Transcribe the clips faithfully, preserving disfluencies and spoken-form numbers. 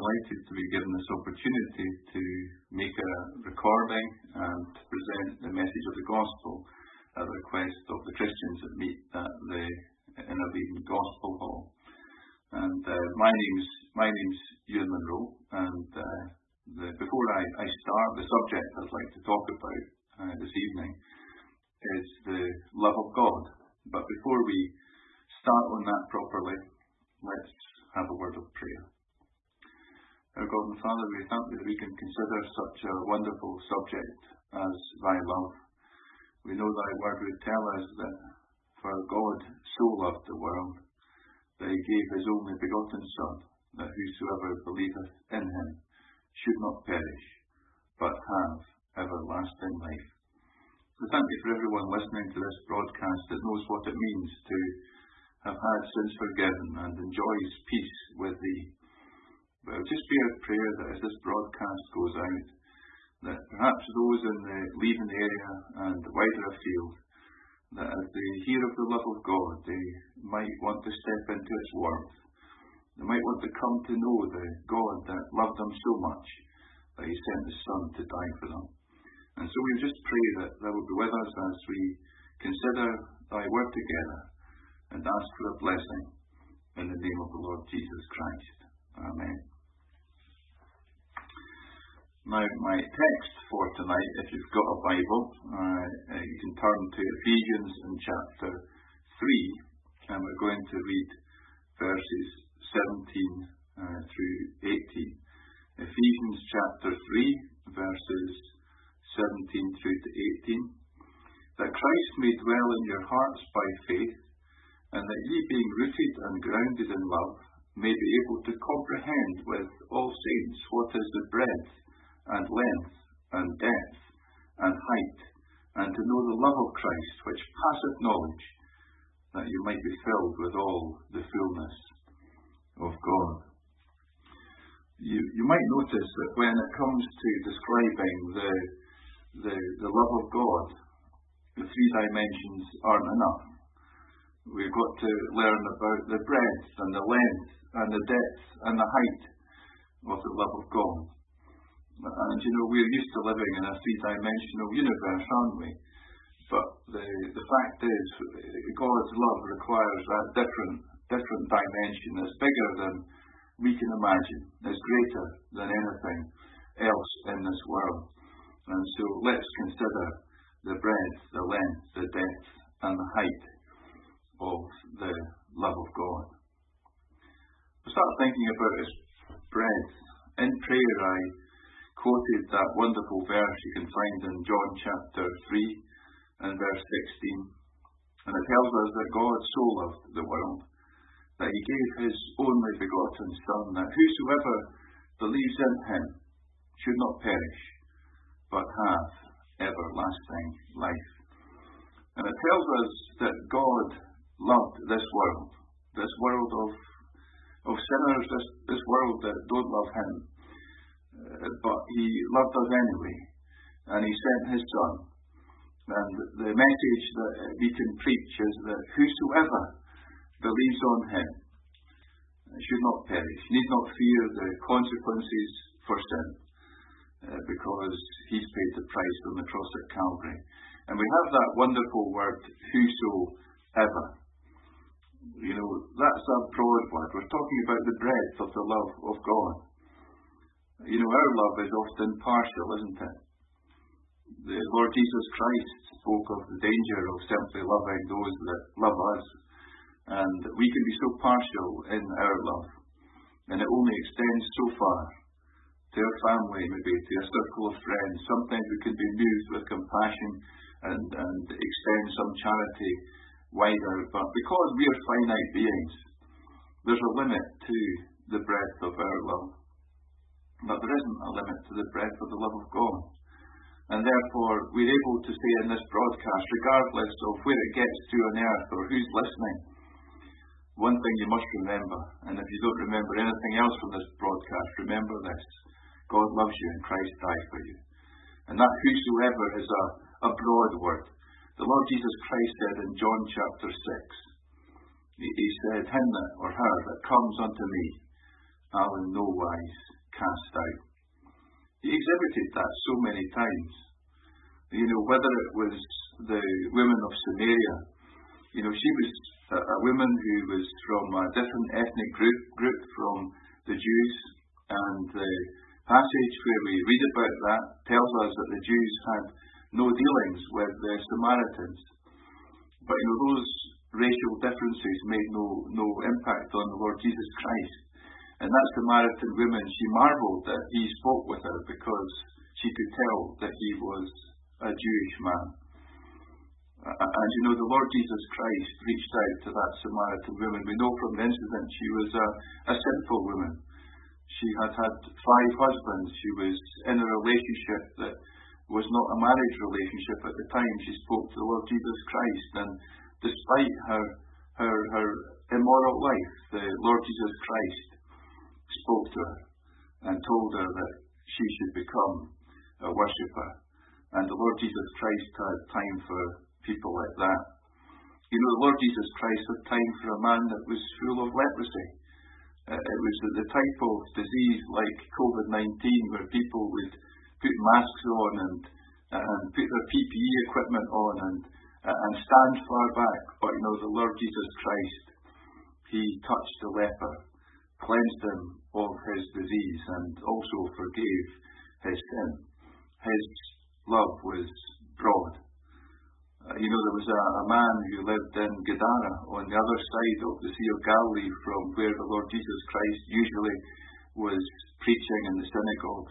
delighted to be given this opportunity to make a recording and to present the message of the gospel at the request of the Christians that meet at the Innerleithen Gospel Hall. And uh, my name's my name's Ewan Monroe, and uh, the, before I, I start, the subject I'd like to talk about uh, this evening is the love of God. But before we start on that properly, let's have a word of prayer. Our God and Father, we thank you that we can consider such a wonderful subject as thy love. We know thy word would tell us that for God so loved the world, that he gave his only begotten Son, that whosoever believeth in him should not perish, but have everlasting life. We thank you for everyone listening to this broadcast that knows what it means to have had sins forgiven and enjoys peace with thee. But just be our prayer that as this broadcast goes out, that perhaps those in the Leithen area and wider afield, that as they hear of the love of God, they might want to step into its warmth. They might want to come to know the God that loved them so much that he sent his Son to die for them. And so we just pray that thou will be with us as we consider thy word together and ask for a blessing in the name of the Lord Jesus Christ. Amen. Now, my text for tonight, if you've got a Bible, uh, you can turn to Ephesians in chapter three, and we're going to read verses seventeen uh, through eighteen. Ephesians chapter three, verses seventeen through to eighteen. That Christ may dwell in your hearts by faith, and that ye, being rooted and grounded in love, may be able to comprehend with all saints what is the breadth and length and depth and height, and to know the love of Christ, which passeth knowledge, that you might be filled with all the fullness of God. You, you might notice that when it comes to describing the, the, the love of God, the three dimensions aren't enough. We've got to learn about the breadth and the length and the depth and the height of the love of God. And you know, we're used to living in a three-dimensional universe, aren't we? But the the fact is, God's love requires that different different dimension that's bigger than we can imagine, is greater than anything else in this world. And so let's consider the breadth, the length, the depth and the height of the love of God. I start thinking about his breadth. In prayer I quoted that wonderful verse you can find in John chapter three and verse sixteen. And it tells us that God so loved the world that he gave his only begotten Son, that whosoever believes in him should not perish, but have everlasting life. And it tells us that God loved this world, this world of of sinners, this, this world that don't love him. Uh, but he loved us anyway, and he sent his Son. And the message that we can preach is that whosoever believes on him should not perish, need not fear the consequences for sin, uh, because he's paid the price on the cross at Calvary. And we have that wonderful word, whosoever. You know, that's a broad word. We're talking about the breadth of the love of God. You know, our love is often partial, isn't it? The Lord Jesus Christ spoke of the danger of simply loving those that love us. And we can be so partial in our love. And it only extends so far to our family, maybe to a circle of friends. Sometimes we can be moved with compassion and, and extend some charity wider. But because we are finite beings, there's a limit to the breadth of our love. But there isn't a limit to the breadth of the love of God. And therefore, we're able to say in this broadcast, regardless of where it gets to on earth or who's listening, one thing you must remember, and if you don't remember anything else from this broadcast, remember this: God loves you and Christ died for you. And that whosoever is a, a broad word. The Lord Jesus Christ said in John chapter six, he, he said, him that, or her that comes unto me, I will in no wise cast out. He exhibited that so many times. You know, whether it was the women of Samaria, you know, she was a, a woman who was from a different ethnic group, group from the Jews, and the passage where we read about that tells us that the Jews had no dealings with the Samaritans. But you know, those racial differences made no, no impact on the Lord Jesus Christ. And that Samaritan woman, she marvelled that he spoke with her because she could tell that he was a Jewish man. And you know, the Lord Jesus Christ reached out to that Samaritan woman. We know from the incident she was a, a sinful woman. She had had five husbands. She was in a relationship that was not a marriage relationship at the time. She spoke to the Lord Jesus Christ, and despite her her, her immoral life, the Lord Jesus Christ spoke to her and told her that she should become a worshipper. And the Lord Jesus Christ had time for people like that. You know, the Lord Jesus Christ had time for a man that was full of leprosy. Uh, it was the type of disease like COVID nineteen where people would put masks on and, and put their P P E equipment on and, and stand far back. But you know, the Lord Jesus Christ, he touched the leper, cleansed him of his disease, and also forgave his sin. His love was broad. Uh, you know, there was a, a man who lived in Gadara on the other side of the Sea of Galilee from where the Lord Jesus Christ usually was preaching in the synagogues.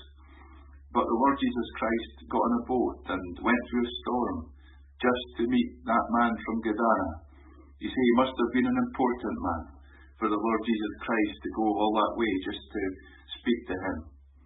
But the Lord Jesus Christ got on a boat and went through a storm just to meet that man from Gadara. You see, he must have been an important man for the Lord Jesus Christ to go all that way just to speak to him.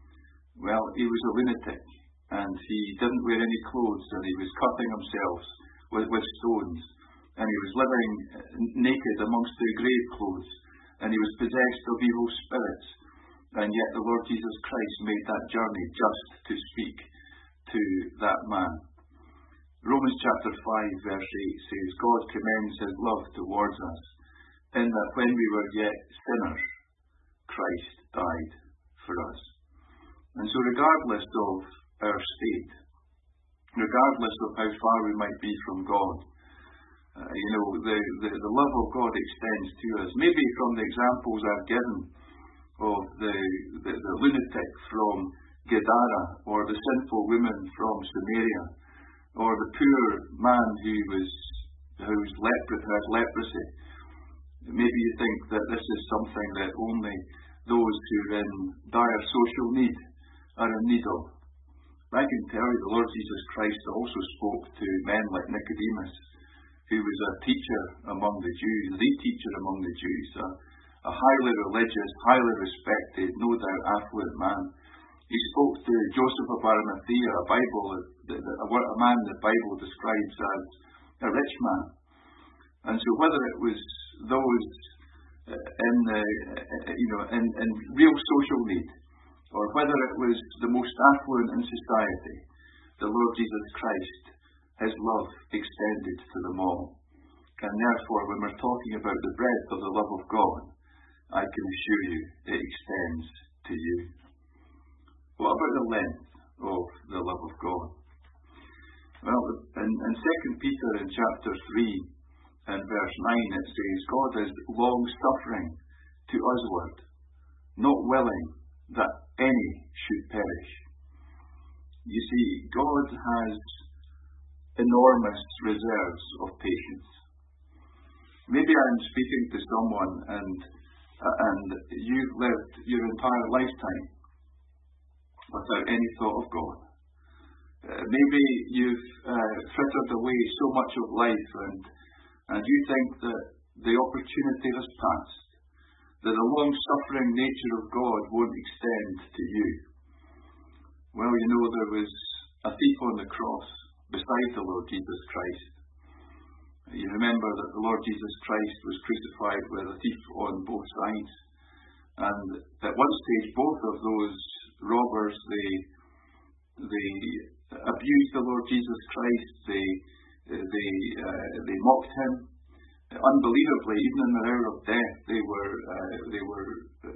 Well, he was a lunatic, and he didn't wear any clothes, and he was cutting himself with, with stones, and he was living naked amongst the grave clothes, and he was possessed of evil spirits. And yet the Lord Jesus Christ made that journey just to speak to that man. Romans chapter five verse eight says, God commends his love towards us, in that when we were yet sinners, Christ died for us. And so regardless of our state, regardless of how far we might be from God, uh, you know, the, the, the love of God extends to us. Maybe from the examples I've given of the, the, the lunatic from Gadara, or the sinful woman from Samaria, or the poor man who was who was lepro- who had leprosy. Maybe you think that this is something that only those who are in dire social need are in need of. I can tell you the Lord Jesus Christ also spoke to men like Nicodemus, who was a teacher among the Jews, the teacher among the Jews, a, a highly religious, highly respected, no doubt affluent man. He spoke to Joseph of Arimathea, a Bible, a, a man the Bible describes as a rich man. And so whether it was those in the, you know, in, in real social need, or whether it was the most affluent in society, the Lord Jesus Christ, his love extended to them all. And therefore, when we're talking about the breadth of the love of God, I can assure you it extends to you. What about the length of the love of God? Well, in, in Second Peter in chapter three and verse nine it says, God is long-suffering to usward, not willing that any should perish. You see, God has enormous reserves of patience. Maybe I'm speaking to someone and uh, and you've lived your entire lifetime without any thought of God. Uh, maybe you've uh, frittered away so much of life and and you think that the opportunity has passed, that the long-suffering nature of God won't extend to you. Well, you know, there was a thief on the cross beside the Lord Jesus Christ. You remember that the Lord Jesus Christ was crucified with a thief on both sides. And at one stage, both of those robbers, they they abused the Lord Jesus Christ. They they uh, they mocked him unbelievably. Even in the hour of death, they were uh, they were uh,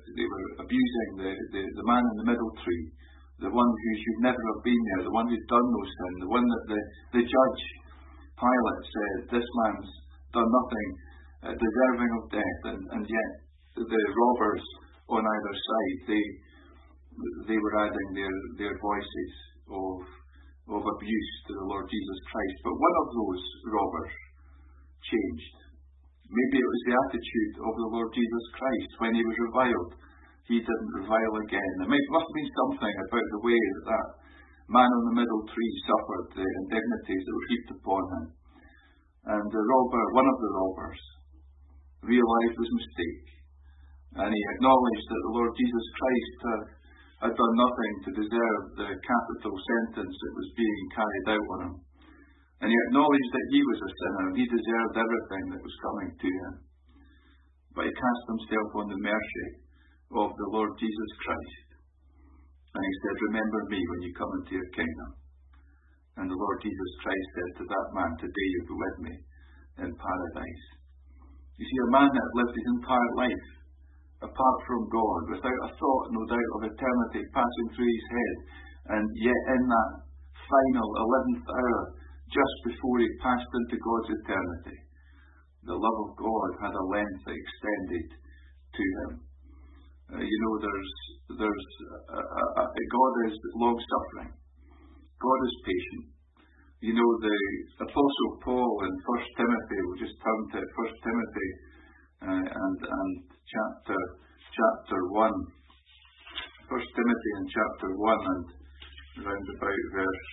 they were abusing the, the, the man in the middle tree, the one who should never have been there, the one who'd done no sin, the one that the, the judge, Pilate, said, this man's done nothing uh, deserving of death, and, and yet the robbers on either side, they they were adding their, their voices of, of abuse to the Lord Jesus Christ. But one of those robbers changed. Maybe it was the attitude of the Lord Jesus Christ when he was reviled. He didn't revile again. There must have been something about the way that that man on the middle tree suffered the indignities that were heaped upon him. And the robber, one of the robbers, realised his mistake. And he acknowledged that the Lord Jesus Christ had, had done nothing to deserve the capital sentence that was being carried out on him. And he acknowledged that he was a sinner and he deserved everything that was coming to him. But he cast himself on the mercy of the Lord Jesus Christ. And he said, remember me when you come into your kingdom. And the Lord Jesus Christ said to that man, today you'll be with me in paradise. You see, a man that had lived his entire life apart from God, without a thought, no doubt, of eternity passing through his head, and yet in that final eleventh hour, just before he passed into God's eternity, the love of God had a length extended to him. Uh, you know, there's, there's uh, uh, uh, God is long-suffering. God is patient. You know, the Apostle Paul in First Timothy, we'll just turn to First Timothy uh, and, and chapter chapter one. First Timothy in chapter one and round about verse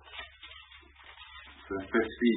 fifteen.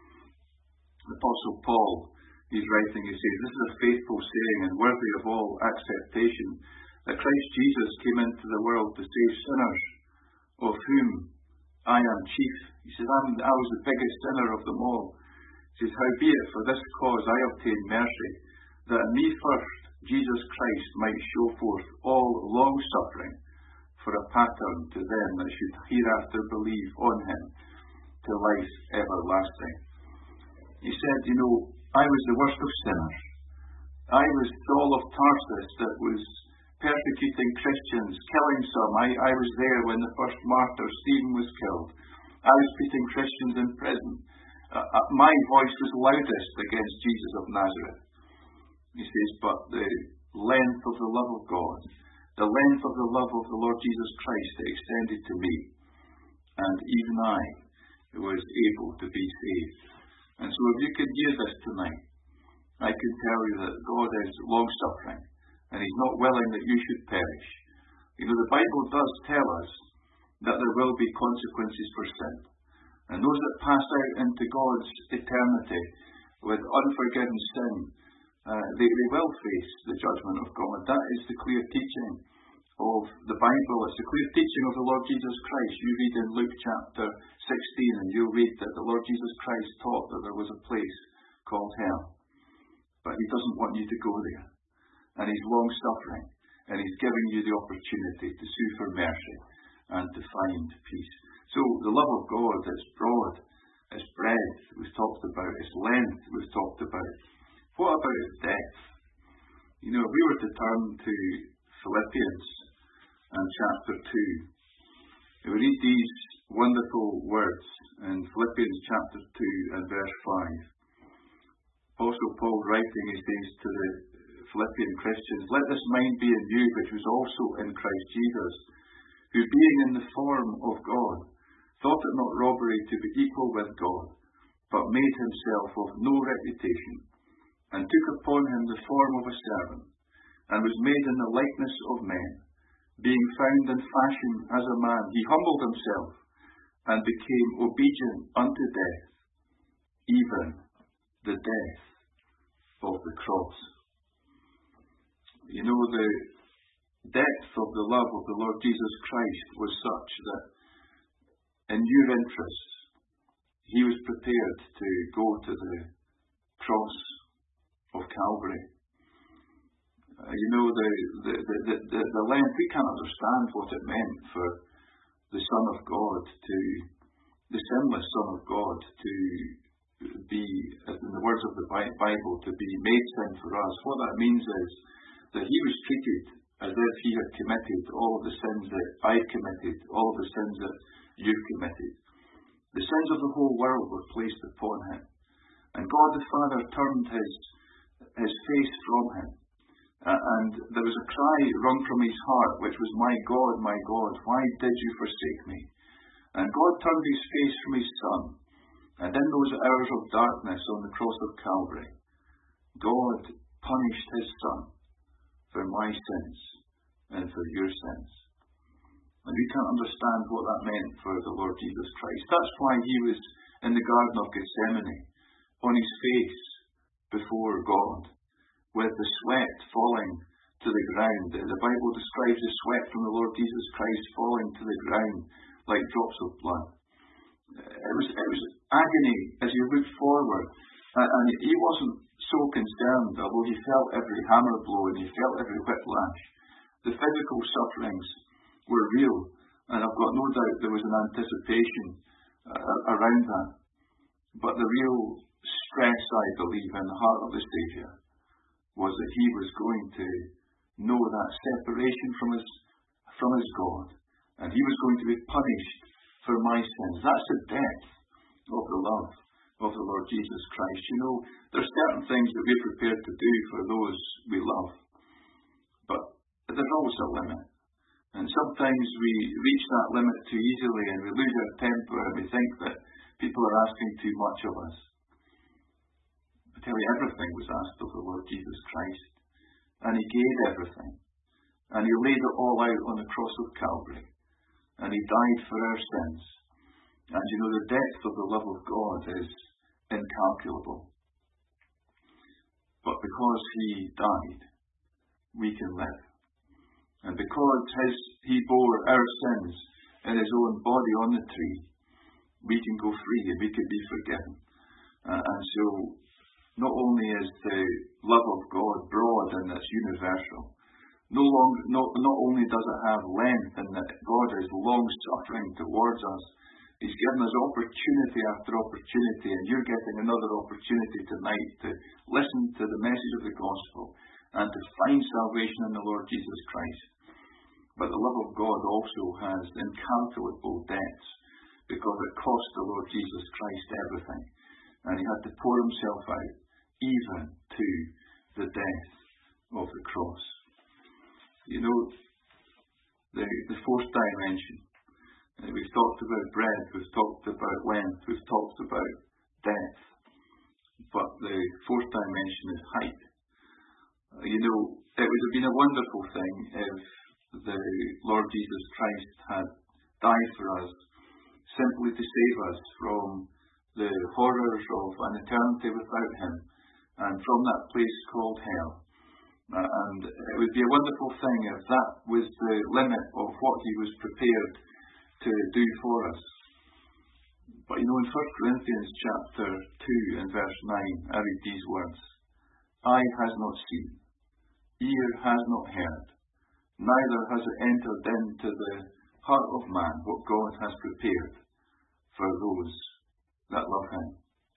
The Apostle Paul, he's writing, he says, this is a faithful saying and worthy of all acceptation, that Christ Jesus came into the world to save sinners, of whom I am chief. He says, I'm, I was the biggest sinner of them all. He says, howbeit for this cause I obtained mercy, that in me first Jesus Christ might show forth all long suffering for a pattern to them that should hereafter believe on him to life everlasting. He said, you know, I was the worst of sinners. I was Saul of Tarsus that was persecuting Christians, killing some. I, I was there when the first martyr, Stephen, was killed. I was putting Christians in prison. Uh, uh, my voice was loudest against Jesus of Nazareth. He says, but the length of the love of God, the length of the love of the Lord Jesus Christ extended to me, and even I was able to be saved. And so if you could hear this tonight, I can tell you that God is long-suffering, and he's not willing that you should perish. You know, the Bible does tell us that there will be consequences for sin. And those that pass out into God's eternity with unforgiven sin, uh, they, they will face the judgment of God. That is the clear teaching of the Bible. It's the clear teaching of the Lord Jesus Christ. You read in Luke chapter sixteen, and you'll read that the Lord Jesus Christ taught that there was a place called hell. But he doesn't want you to go there. And he's long-suffering, and he's giving you the opportunity to sue for mercy and to find peace. So the love of God is broad, its breadth we've talked about, its length we've talked about. What about its depth? You know, if we were to turn to Philippians and chapter two, we read these wonderful words in Philippians chapter two and verse five. Apostle Paul writing, he says to the Philippian Christians, let this mind be in you which was also in Christ Jesus, who being in the form of God, thought it not robbery to be equal with God, but made himself of no reputation, and took upon him the form of a servant, and was made in the likeness of men. Being found in fashion as a man, he humbled himself, and became obedient unto death, even the death of the cross. You know, the depth of the love of the Lord Jesus Christ was such that in your interest, he was prepared to go to the cross of Calvary. Uh, you know, the, the, the, the, the length, we can't understand what it meant for the Son of God to, the sinless Son of God to be, in the words of the Bible, to be made sin for us. What that means is that he was treated as if he had committed all of the sins that I committed, all of the sins that you committed. The sins of the whole world were placed upon him. And God the Father turned his, his face from him. Uh, and there was a cry wrung from his heart, which was, "My God, my God, why did you forsake me?" And God turned his face from his Son. And in those hours of darkness on the cross of Calvary, God punished his Son for my sins and for your sins. And we can't understand what that meant for the Lord Jesus Christ. That's why he was in the Garden of Gethsemane, on his face before God, with the sweat falling to the ground. The Bible describes the sweat from the Lord Jesus Christ falling to the ground like drops of blood. It was, it was agony as he looked forward, and he wasn't so concerned, although he felt every hammer blow and he felt every whiplash. The physical sufferings were real, and I've got no doubt there was an anticipation uh, around that. But the real stress, I believe, in the heart of the Saviour was that he was going to know that separation from his, from his God, and he was going to be punished for my sins. That's the depth of the love of the Lord Jesus Christ. You know, there are certain things that we're prepared to do for those we love, but there's always a limit. And sometimes we reach that limit too easily and we lose our temper and we think that people are asking too much of us. I tell you, everything was asked of the Lord Jesus Christ, and he gave everything, and he laid it all out on the cross of Calvary, and he died for our sins. And you know, the depth of the love of God is incalculable. But because he died, we can live. And because his, he bore our sins in his own body on the tree, we can go free and we can be forgiven. Uh, and so, not only is the love of God broad and it's universal, no longer, not, not only does it have length and that God is long-suffering towards us, he's given us opportunity after opportunity, and you're getting another opportunity tonight to listen to the message of the gospel and to find salvation in the Lord Jesus Christ. But the love of God also has incalculable debts, because it cost the Lord Jesus Christ everything. And he had to pour himself out, even to the death of the cross. You know, the, the fourth dimension. Uh, we've talked about breadth, we've talked about length, we've talked about depth. But the fourth dimension is height. Uh, you know, it would have been a wonderful thing if the Lord Jesus Christ had died for us simply to save us from the horrors of an eternity without him and from that place called hell. Uh, and it would be a wonderful thing if that was the limit of what he was prepared to do for us. But you know, in First Corinthians chapter two and verse nine, I read these words: "Eye has not seen, ear has not heard, neither has it entered into the heart of man what God has prepared for those that love him."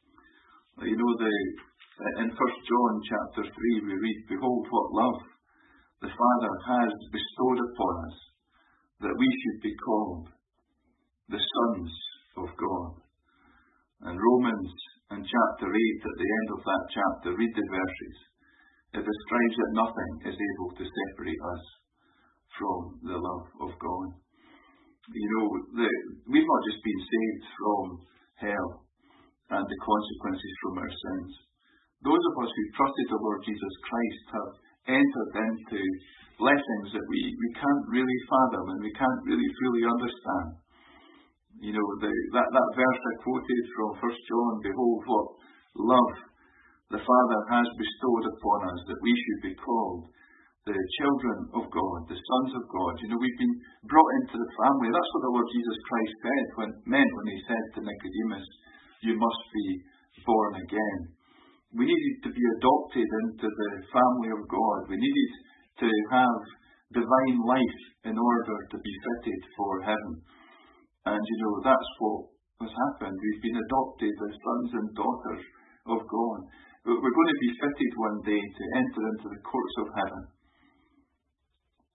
You know, the, in First John chapter three we read, "Behold what love the Father has bestowed upon us, that we should be called the sons of God." And Romans in chapter eight, at the end of that chapter, read the verses. It describes that nothing is able to separate us from the love of God. You know, the, we've not just been saved from hell and the consequences from our sins. Those of us who trusted the Lord Jesus Christ have entered into blessings that we, we can't really fathom and we can't really fully understand. You know, the, that, that verse I quoted from First John, "Behold what love the Father has bestowed upon us, that we should be called the children of God, the sons of God." You know, we've been brought into the family. That's what the Lord Jesus Christ said when, meant when he said to Nicodemus, "You must be born again." We needed to be adopted into the family of God. We needed to have divine life in order to be fitted for heaven. And you know, that's what has happened. We've been adopted as sons and daughters of God. We're going to be fitted one day to enter into the courts of heaven.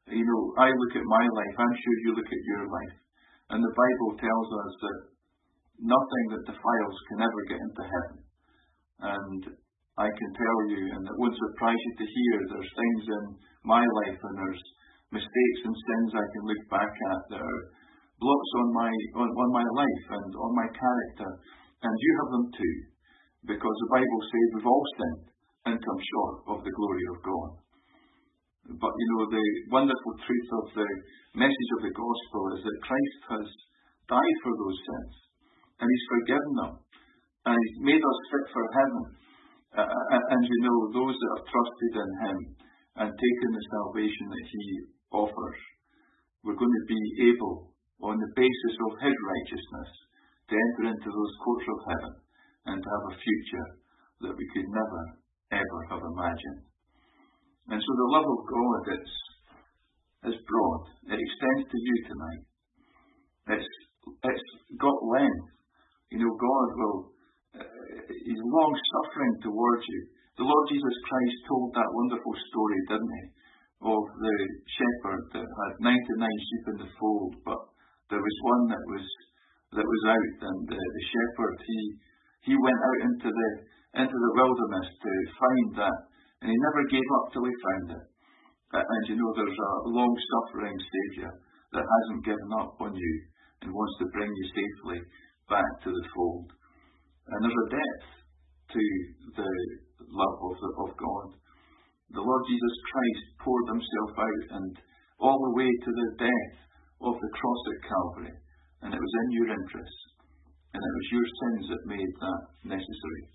You know, I look at my life, I'm sure you look at your life, and the Bible tells us that nothing that defiles can ever get into heaven. And I can tell you, and it won't surprise you to hear, there's things in my life and there's mistakes and sins I can look back at that are blots on my on, on my life and on my character, and you have them too, because the Bible says we've all sinned and come short of the glory of God. But you know, the wonderful truth of the message of the gospel is that Christ has died for those sins, and He's forgiven them, and He's made us fit for heaven. Uh, and you know, those that have trusted in Him and taken the salvation that He offers, we're going to be able, on the basis of His righteousness, to enter into those courts of heaven and to have a future that we could never, ever have imagined. And so the love of God is, is broad. It extends to you tonight. It's, it's got length. You know, God will, uh, He's long suffering towards you. The Lord Jesus Christ told that wonderful story, didn't He, of the shepherd that had ninety-nine sheep in the fold, but there was one that was that was out, and uh, the shepherd he he went out into the into the wilderness to find that, and he never gave up till he found it. Uh, and you know, there's a long-suffering Saviour that hasn't given up on you and wants to bring you safely back to the fold. And there's a depth to the love of, the, of God. The Lord Jesus Christ poured Himself out, and all the way to the death of the cross at Calvary, and it was in your interest, and it was your sins that made that necessary.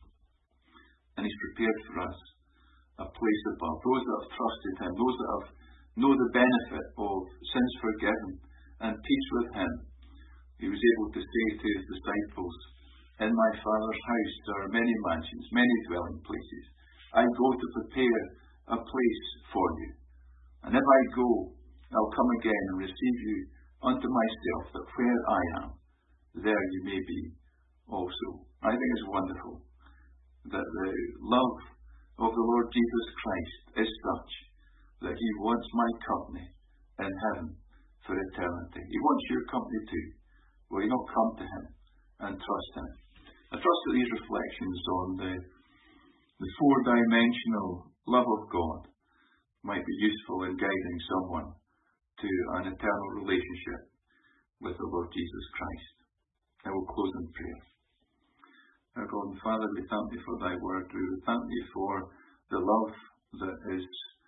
And He's prepared for us a place above. Those that have trusted Him, those that have know the benefit of sins forgiven and peace with Him. He was able to say to His disciples, "In my Father's house there are many mansions, many dwelling places. I go to prepare a place for you. And if I go, I'll come again and receive you unto myself, that where I am, there you may be also." I think it's wonderful that the love of the Lord Jesus Christ is such that He wants my company in heaven for eternity. He wants your company too. Will you not come to Him and trust Him? I trust that these reflections on the, the four-dimensional love of God might be useful in guiding someone to an eternal relationship with the Lord Jesus Christ. I will close in prayer. Our God and Father, we thank Thee for Thy word. We thank Thee for the love that is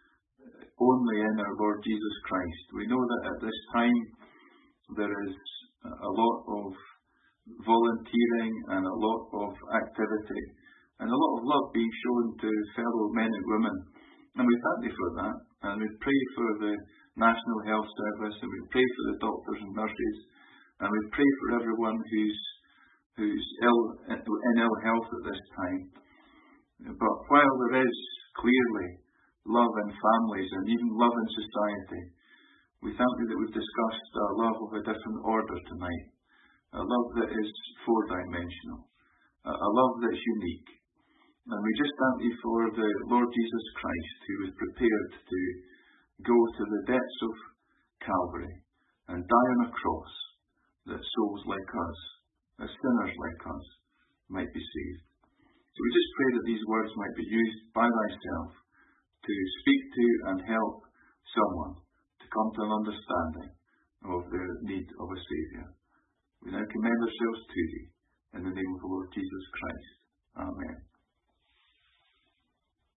only in our Lord Jesus Christ. We know that at this time there is a lot of volunteering and a lot of activity and a lot of love being shown to fellow men and women. And we thank Thee for that. And we pray for the National Health Service, and we pray for the doctors and nurses, and we pray for everyone who's who's ill in ill health at this time. But while there is clearly love in families and even love in society, we thank Thee that we've discussed a love of a different order tonight, a love that is four-dimensional, a love that's unique. And we just thank Thee for the Lord Jesus Christ, who was prepared to go to the depths of Calvary and die on a cross, that souls like us, as sinners like us, might be saved. So we just pray that these words might be used by Thyself to speak to and help someone to come to an understanding of their need of a Saviour. We now commend ourselves to Thee, in the name of the Lord Jesus Christ. Amen.